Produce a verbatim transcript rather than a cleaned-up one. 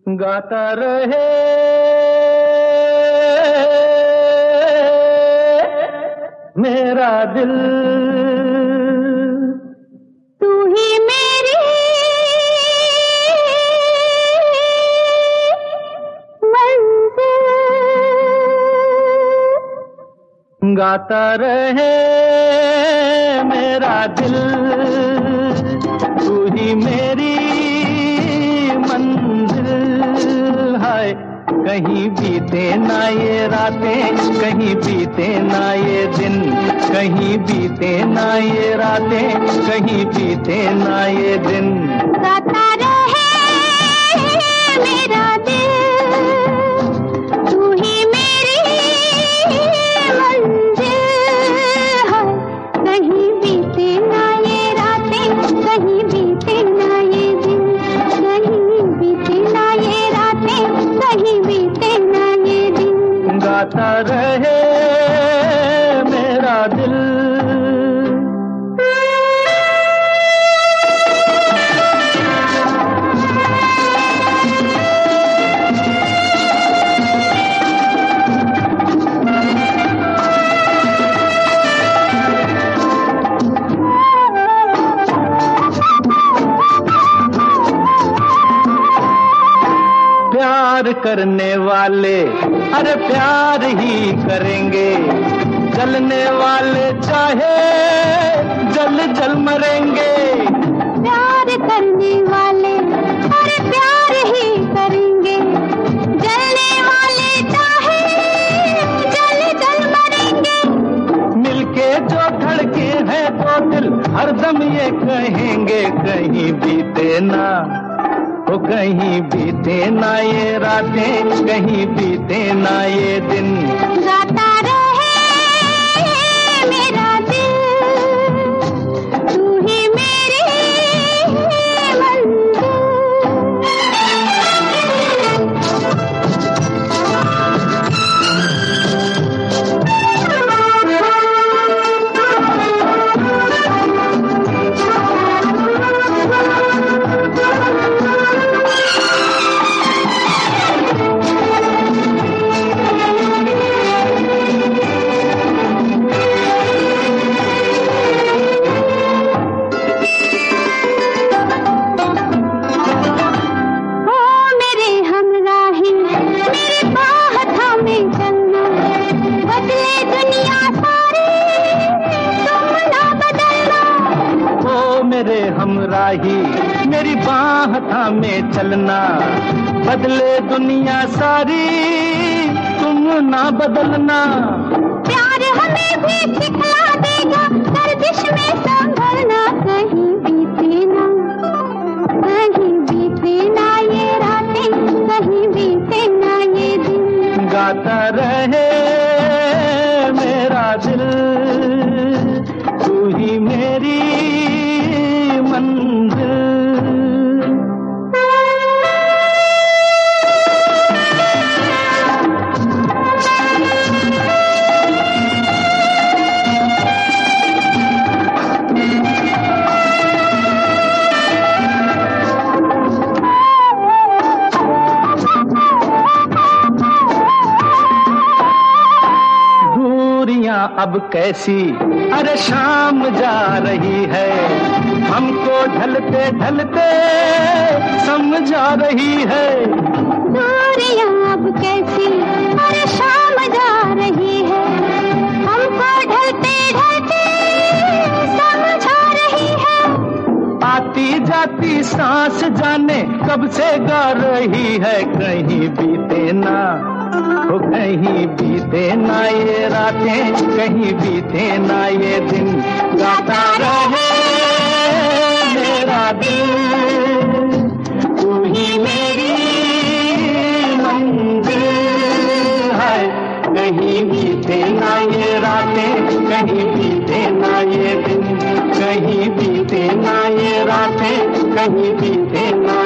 गाता रहे मेरा दिल, तू ही मेरी मंजिल। गाता रहे मेरा दिल, तू ही मेरी मंजिल। हाय कहीं बीते ना ये रातें, कहीं बीते ना ये दिन, कहीं बीते ना ये रातें, कहीं बीते ना ये दिन। गाता रहे मेरा दिल, तू ही मेरी मंजिल। कहीं बीते ना ये रातें, कहीं बीते ना ये दिन, कहीं बीते ना ये रातें, कहीं बीते ना ये दिन। गाता रहे मेरा दिल। प्यार करने वाले अरे प्यार ही करेंगे, जलने वाले चाहे जल जल मरेंगे। प्यार करने वाले अरे प्यार ही करेंगे, जलने वाले चाहे जल जल मरेंगे। मिलके जो धड़के हैं तो दिल हरदम ये कहेंगे, कहीं बीते ना ओ कहीं बीते ना ये रातें, कहीं बीते ना ये दिन। गाता रहे मेरा दिल, तू ही मेरी मंजिल। मेरे हमराही मेरी बाह थामे चलना, बदले दुनिया सारी तुम ना बदलना। प्यार हमें भी सिखला देगा गर्दिश में संभलना, कहीं बीते ना कहीं बीते ना ये रातें, कहीं बीते ना ये दिन। गाता रहे मेरा दिल, तू ही मेरी मंजिल। दूरियां अब कैसी अरे शाम जा रही है, हमको ढलते ढलते समझा रही है। दूरियां अब कैसी अरे शाम जा रही है, हमको ढलते ढलते समझा रही है। आती जाती सांस जाने कब से गा रही है, कहीं बीते ना ओ कहीं बीते ना ये रातें, कहीं बीते ना ये दिन। गाता रहे मेरा दिल, तू ही मेरी मंजिल। है कहीं बीते ना ये रातें, कहीं बीते ना ये दिन, कहीं बीते ना ये रातें, कहीं बीते ना